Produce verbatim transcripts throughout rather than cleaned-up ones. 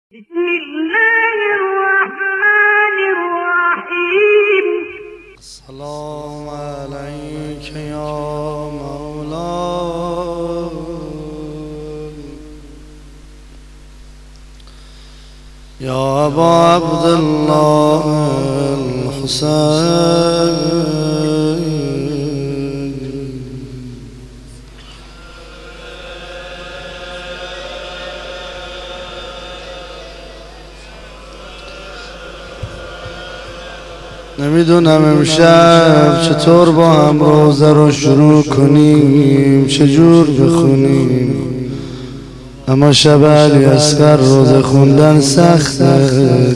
بسم الله الرحمن الرحيم. السلام عليك يا مولاي يا أبا عبد الله الحسين. نمیدونم امشب چطور با هم روزه رو شروع کنیم، چجور بخونیم، اما شب علی اصغر روزه خوندن سخته.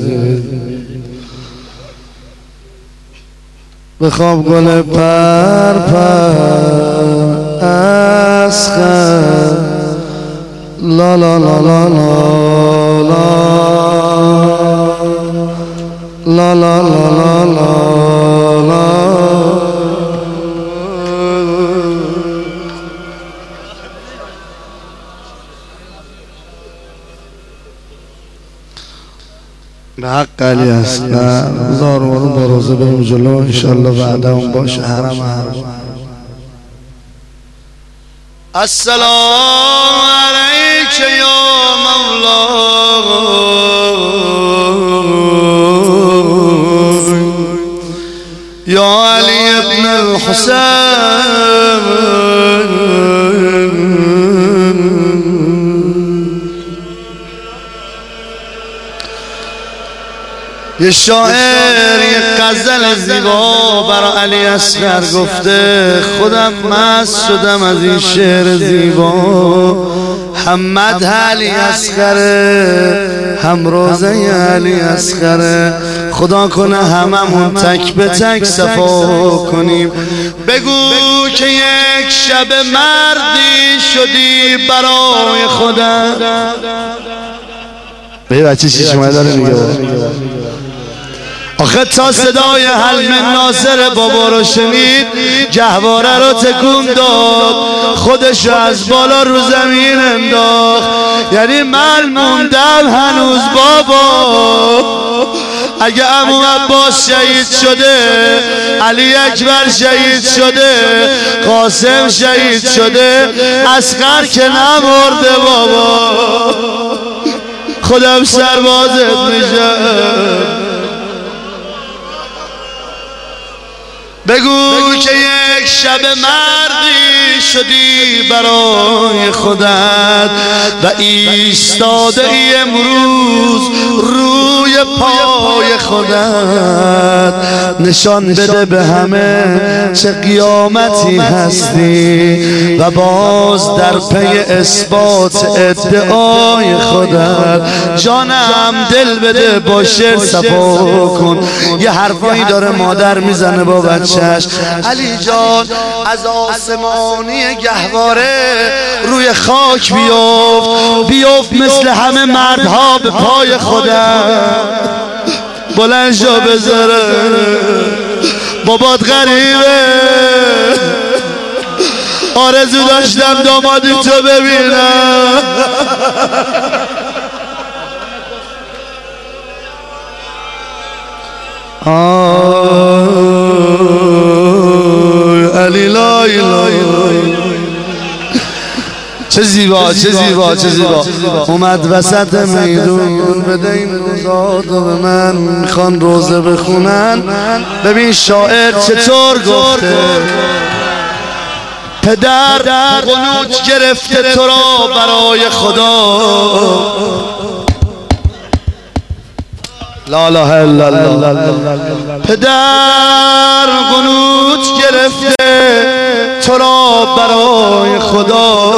بخواب گل پر پر اصغر لا لا لا لا لا لا لا لا لا لا لا. به حق علی اصغر بذار ما رو با روزه بریم جلو، انشالله بعد اون باشه حرم حرم. السلام علیک یا مولا یا علی ابن الحسین. یه شاعر یه غزل زیبا برای علی اصغر گفته، خودم مست شدم از این شعر زیبا. هم مدح علی اصغره، هم روزه علی اصغره. خدا کنه هممون تک به تک صفا کنیم. بگو که یک شب مردی شدی برای خدا. به یه بچه شیش ماه داره میگه آخه تا صدای حلم ناصر بابا رو شنید، گهواره رو تکون داد، خودش از بالا رو زمین انداخت. یعنی من موندم هنوز بابا. اگه عمو عباس شهید شده، علی اکبر شهید شده، قاسم شهید شده، اصغر که نمرده بابا. خودم سربازت میشم. بگو که یک شب مردی شدی برای خودت و ایستاده ای امروز روی پای خودت. نشان بده به همه چه قیامتی هستی و باز در پی اثبات ادعای خودت. جانم دل بده با شعر صفا کن. یه حرفایی داره مادر میزنه با بچه. علی جان از آسمانی گهواره روی خاک بیفت، بیفت مثل همه مردها به پای خودم. بلند شو بذاره بابات غریبه. آرزو داشتم دامادی تو ببینم. علی لا اله. چه زیبا چه زیبا چه زیبا. اومد وسط میدون، بده این روزا رو به من، میخوان روزه بخونن. ببین شاعر چطور گفته، پدر قنوت گرفته تو را برای خدا. لا اله الا الله. پدر قنوت گرفته تو را برای خدا.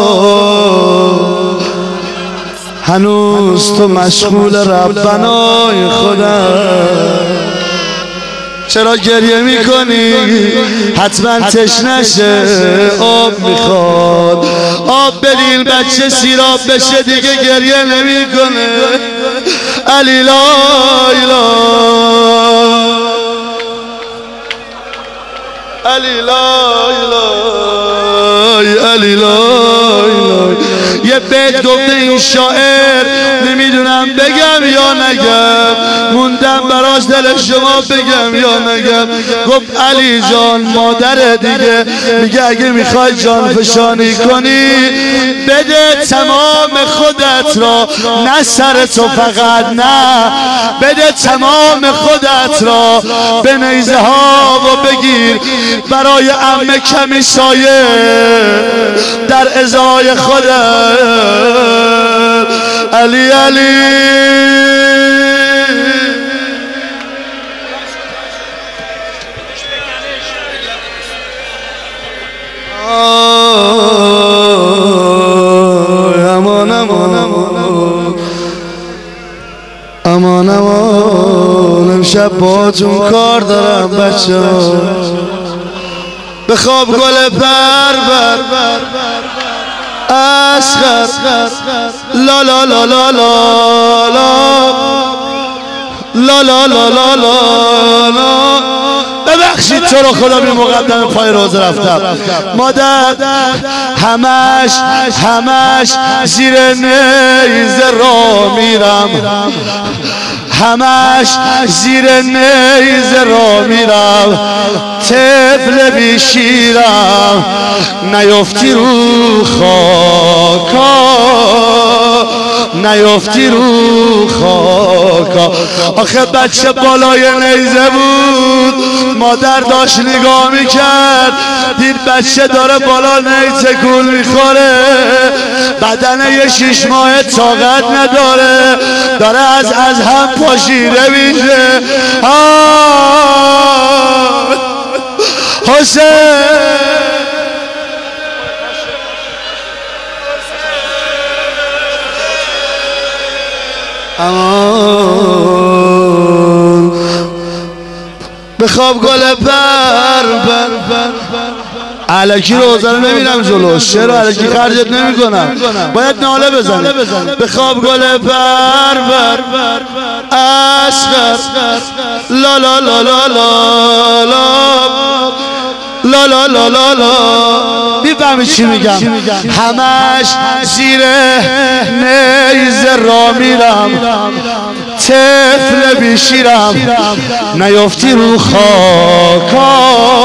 هنوز تو مشغول ربنای خدا. چرا گریه میکنی؟ حتما تشنشه، آب میخواد. آب بدین بچه سیراب بشه دیگه گریه نمیکنه. علی لا اله. علی لا اله. علی لا اله. یه بیت گفته این شاعر، نمیدونم نمیدونم بگم یا نگم، موندم براش دل شما بگم یا نگم. گفت علی جان مادر دیگه میگه اگه میخوای جان فشانی کنی بده تمام خودت را، نه سر تو فقط، نه بده تمام خودت را به نیزه ها و بگیر برای عمه کمی سایه در ازای خودت. علی علی امان امان امان امان امان امشب باتون کار دارم بچه ها. بخواب گل پر بر اسخر لا لا لا لا لا لا لا لا لا لا. ببخشید تو رو خدا بی مقدم پای روز رفتم. مادر همش همش زیر نیزه را میرم، همش زیر نیزه را میرم، طفل بی شیرم نیفتی رو خاکا، نیفتی رو خاکا. آخه بچه بالای نیزه بود، مادر داشت نگاه میکرد، دید بچه داره بالا نیزه گول میخوره، بدن یه شیش ماه طاقت نداره، داره از از هم پاشیده میشه. حسین امان بخواب گل پر پر علکی روزه رو نمیرم جلوش، چرا علکی خرجت نمی کنم، باید ناله بزنه. بخواب گل پر پر اسخر لا لا لا لا لا لا لا لا لا لا. میفهمی چی میگم؟ همش زیر نیزه را میرم، طفل بی شیرم نیفتی رو خاکا،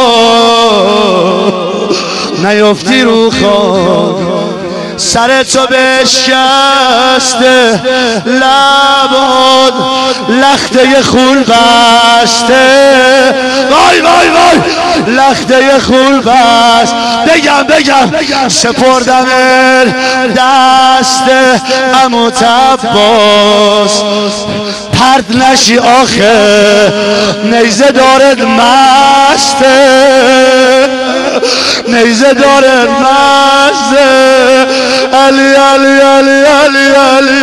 نیفتی رو خاکا. سر تو بشکسته لباد لخته خون بسته، وای وای وای لخته خون بست. بگم بگم سپردم دست عمو عباس، پرد نشی آخه نیزه دارد مسته، نیزه دارد مسته. علی علی علی علی علی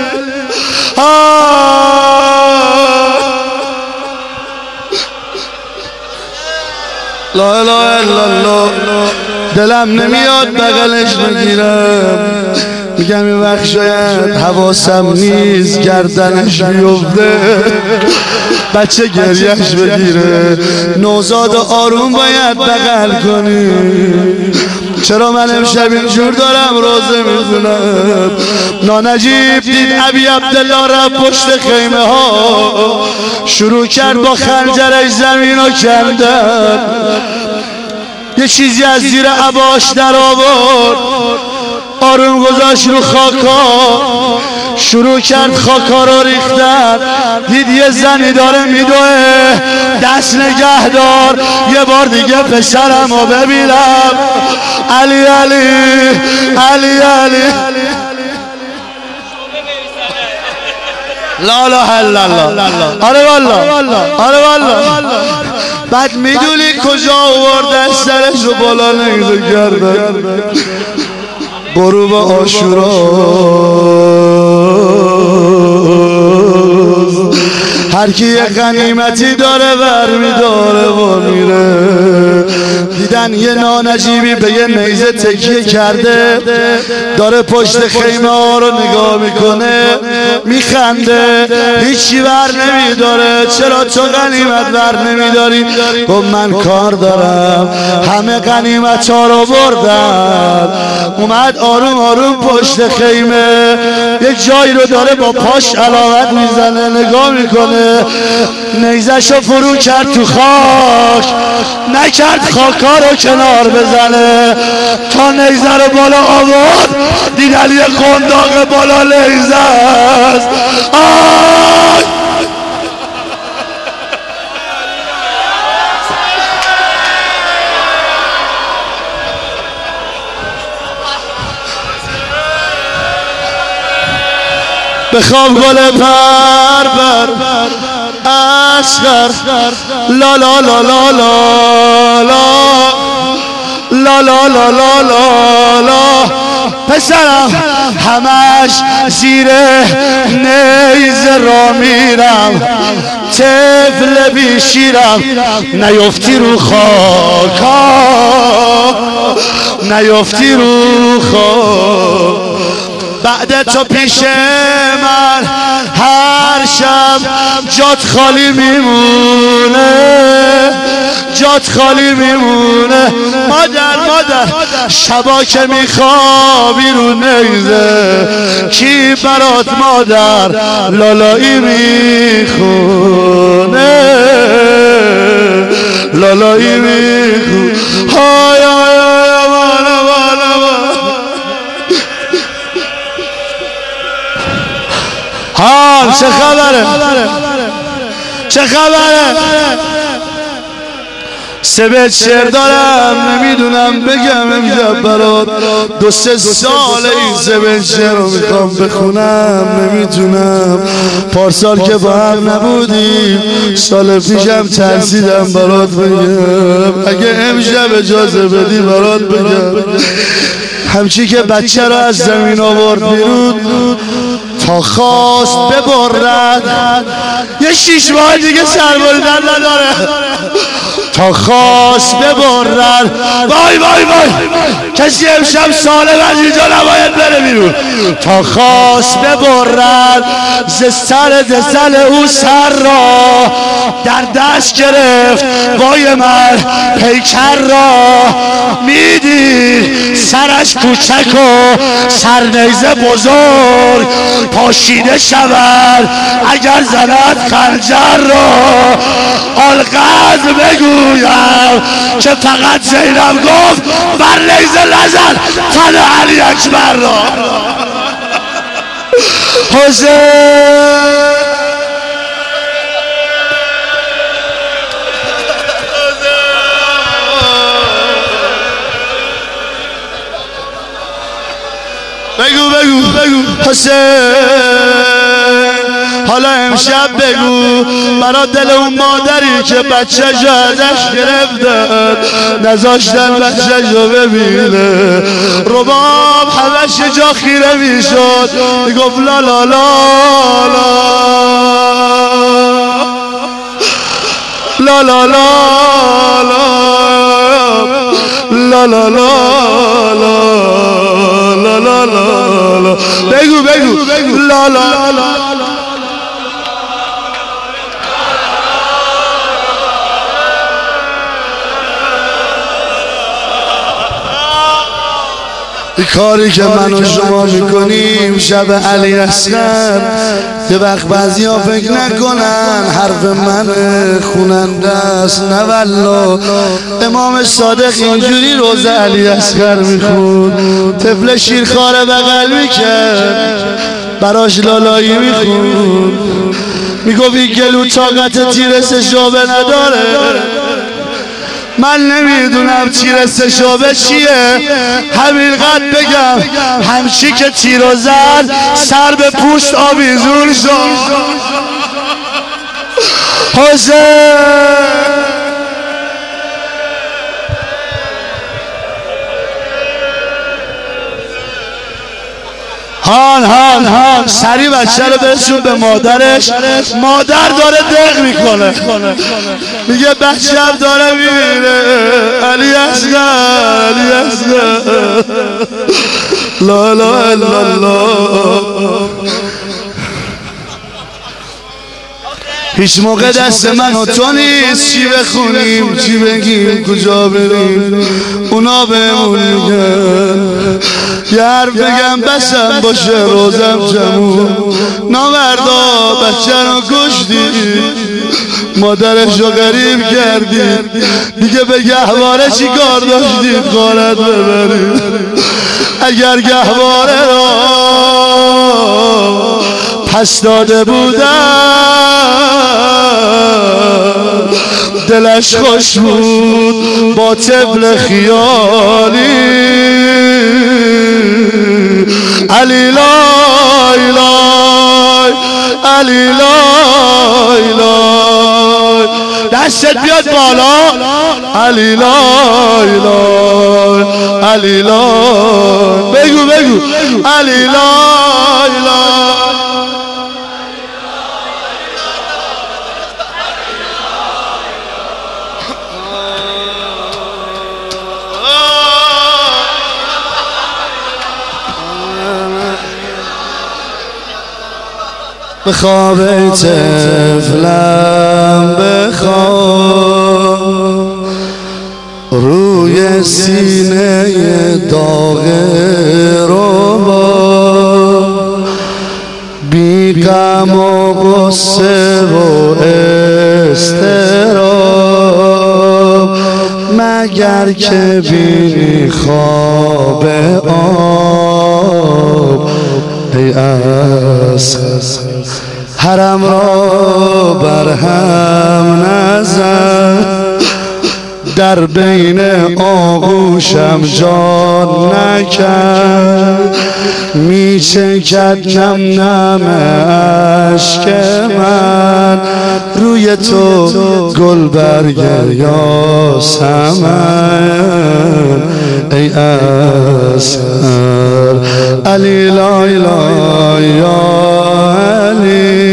لا اله الا الله. دلم نمیاد بغلش بگیرم، میگم این وقت شاید حواسم نیست گردنش بیفته، بچه گریهش بگیره. نوزاد آروم باید بغل کنی. چرا من امشب اینجور دارم روزه میخونم؟ نانجیب دید ابی عبدالله رفت پشت خیمه ها، شروع کرد با خنجرش زمین رو کندن. یه چیزی از زیر عباش در آورد، آروم گذاشت رو خاکا، شروع کرد خاکا رو ریختن. دید یه زنی داره میدوه، دست نگه دار یه بار دیگه پسرم رو ببینم. علی علی علی علی لا لا الا الله. آره والله آره والله. بعد میدونی کجا آوردن سرش رو بالا نیزه کردن؟ غروب عاشورا هر کی یه غنیمتی داره برمیداره و میره. دیدن یه نانجیبی به یه نیزه تکیه کرده، داره پشت خیمه ها رو نگاه میکنه میخنده، هیچی بر نمیداره. چرا تو غنیمت بر نمیداری؟ گفت من کار دارم، همه غنیمت ها رو بردن. اومد آروم آروم پشت خیمه، یه جایی رو داره با پاش علامت میزنه، نگاه میکنه، نیزشو فرو کرد تو خاک، نکرد خاکا رو کنار بزنه، تا نیزه رو بالا آورد دید علی قنداق بالا نیزه است. آی بخواب گل پر پر اصغر لا لا لا لا لا لا لا لا لا لا لا لا پسرم همش زیر نیزه را میرم، طفل بیشیرم، نیفتی رو خاکا، نیفتی رو خاک. بعد تو پیش من هر شب جات خالی میمونه، جات خالی میمونه. مادر مادر شبا که میخوابی رو نیزه کی برات مادر لالایی میخونه، لالایی میخونه. های های های بالا بالا بالا. ها چه خبره چه خبره؟ سه بیت شعر دارم نمیدونم بگم امشب برات، دو سه سال این سه بیت شعر رو میخوام بخونم نمیتونم. پارسال که با هم نبودیم سال پیشم ترسیدم برات بگم، اگه امشب اجازه بدی برات بگم. همچی که بچه رو از زمین آورد بیرون تا خواست ببرد، یه شیش ماه دیگه سر بریدن نداره، تا خواست ببرد. وای وای وای کسی امشب سالم از اینجا نباید بره بیرون. تا خواست ببرد ز سر دزل او سر را در دست گرفت، وای من پیکر را میدید سرش کوچک و سرنیزه بزرگ پاشیده شود اگر زند خنجر را. آلقدر بگویم که فقط زینب گفت بر نیزه نزن تن علی اکبر را. حسین بگو بگو بگو حسین حالا امشب بگو برا دل اون مادری که بچه جو ازش گرفتن نذاشتن بچه جو ببینه. رباب همش جا خیره میشد میگفت لا لا لا لا لا لا لا لا لا لا لا لا لا بگو بگو لا لا لا. این کاری که من و شما میکنیم شب علی اصغر یه وقت بعضی ها فکر نکنن حرف من خوننده است، نه والله. امام صادق اینجوری روز علی اصغر میخون، طفل شیرخواره بغل میکرد براش لالایی میخون، میگفت این گلو طاقت تیرس شعبه نداره. من نمیدونم تیر سشابه چیه، همینقدر بگم همچی که تیر و زد سر به پوست آویزون شد. حسین هان هان هان سری بچه رو برسون به مادرش. مادر داره دق میکنه میگه بچه هم داره میبینه علی اصغر علی اصغر لا لا الا الله. هیچ موقع دست من و تو نیست چی بخونیم چی بگیم کجا بریم، اونا بهمون میگن یه حرف بگم بسم باشه روزم جمون ناوردا بچه رو کشتی مادرش رو غریب کردی دیگه به گهواره چی کار داشتی غارت ببری اگر گهواره را پس داده بودم دلش خوش بود با طفل خیالی علی لای لای علی لای لای دستت بیاد بالا علی لای لای علی لای بگو بگو علی لای لای به خواب طفلم بخواب روی سینه داغ رو با بی غم و غصه و اضطراب مگر که بینی خواب آب ای عسل حرم را برهم نزد در بین آغوشم جان نکرد می چکد نم نم عشق من روی تو گل برگ یاسمن ای عسل علی لای لای یا علی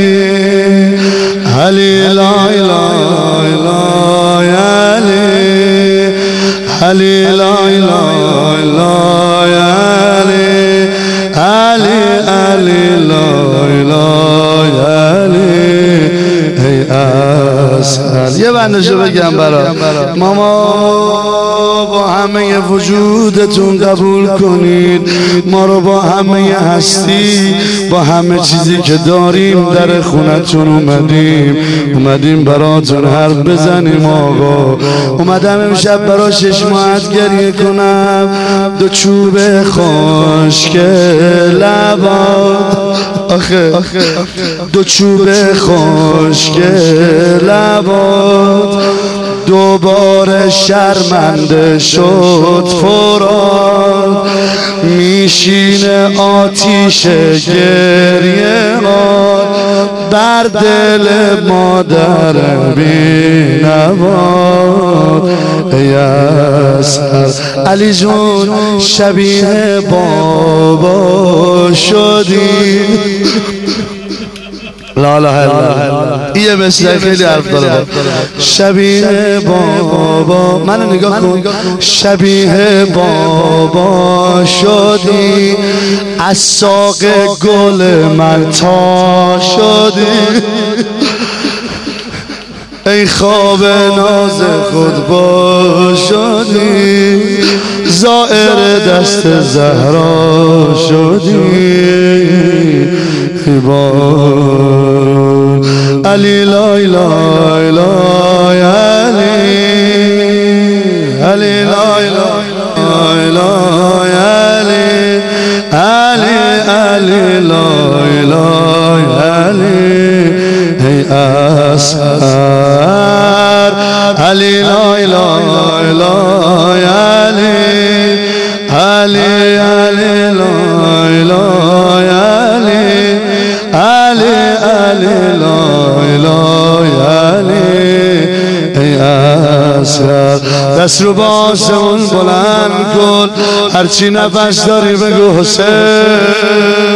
علی لای لای لای علی علی لای لای لای علی علی علی لای لای علی ای عسل یه بندشو بگم برا ماما با همه وجودتون قبول کنید ما رو با همه هستی با همه چیزی که داریم در خونتون اومدیم اومدیم براتون حرف بزنیم آقا اومدم امشب برا شش ماهت گریه کنم دو چوب خشک لبات آخه دو چوب خشک لبات دوباره شرمنده شد فرات میشینه آتیش گریه ها بر دل مادر بینوات ای عسل علی جون شبیه بابا شدی لا لا لا یه مثل خیلی حرف داره شبیه بابا منو نگاه کن شبیه بابا شدی از ساق گل من تا شدی ای خواب ناز خود با شدی زائر دست زهرا شدی علی لای لای لای علی علی لای لای لای علی علی علی لای لای علی ای اسحر علی لای لای لای علی علی علی لای لای علی علی علی لای لای علی ای اسحر دست رو با آسمون بلند کن هرچی نفس داری بگو حسین